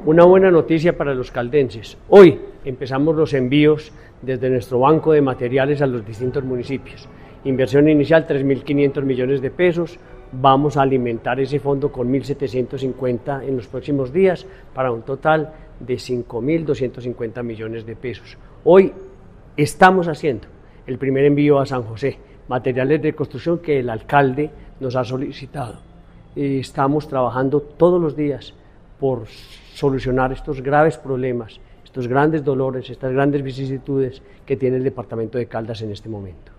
Una buena noticia para los caldenses. Hoy empezamos los envíos desde nuestro banco de materiales a los distintos municipios. Inversión inicial 3.500 millones de pesos. Vamos a alimentar ese fondo con 1.750 en los próximos días para un total de 5.250 millones de pesos. Hoy estamos haciendo el primer envío a San José, materiales de construcción que el alcalde nos ha solicitado. Estamos trabajando todos los días por solucionar estos graves problemas, estos grandes dolores, estas grandes vicisitudes que tiene el departamento de Caldas en este momento.